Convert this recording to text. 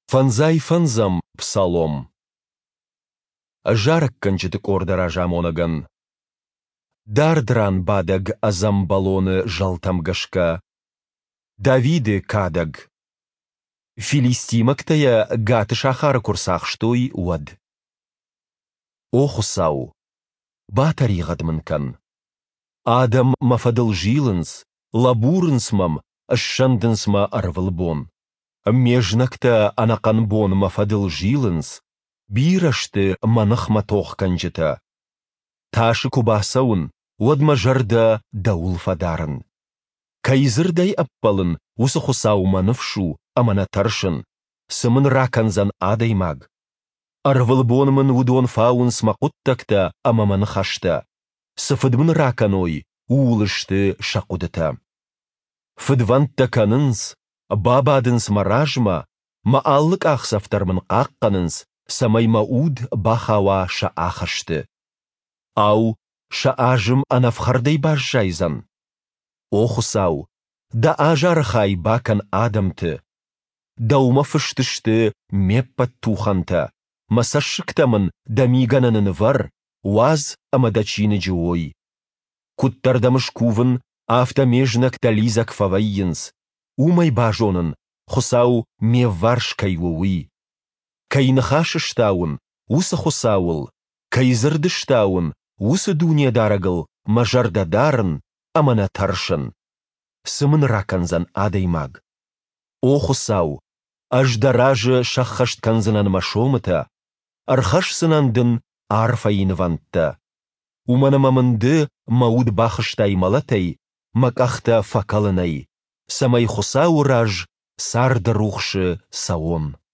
Фанзай фанзам псалом. Жарак канчытык ордара жамонаган. Дардран бадаг азам балоны жалтамгашка. Давиды кадаг. Филистимактая гаты шахара курсах штой уад. Охусау. Батари гадманкан. Адам мафадыл жилынс, лабурынсмам, ашшандынсма арвылбон. Межнакта анаканбон мафадыл жилынс, бирашты манах матох канчыта. Ташы кубасаун, уадма жарда даул фадарын. Кайзырдай аппалын, усы хусау маныфшу, амана таршын, сымын раканзан адаймаг. Арвылбонмын удон фаун смакуттакта амаман хашта. Сыфыдмын раканой, улышты шакудыта. Фыдвантта канынс, бабадынс маражма, мааллык ахсафтармын қаққанынс, самай мауд бахава шаахашты. Ау, шаажым анафхардай бажжайзан. Охусау, да ажархай бакан адамты. Даума фыштышты меппат туханта, масашыктамын дамигананын вар, уаз амадачины джуой. Куттардамыш кувын автомежнак тализак фавайинс, умай бажонын, хусау ме варшкай уи. Кайнахашыштаун, усы хусаул, кайзырдыштаун, усы дуния дарагыл, мажардадарын, амана таршын. Сымын раканзан адаймаг. О хусау, аждаражы шаххаштканзанан машомыта, архашсынандын арфайын вантта. Уманамамынды мауд бахыштай малатай, макахта факалынай. Самай хусау раж сарды рухшы саон.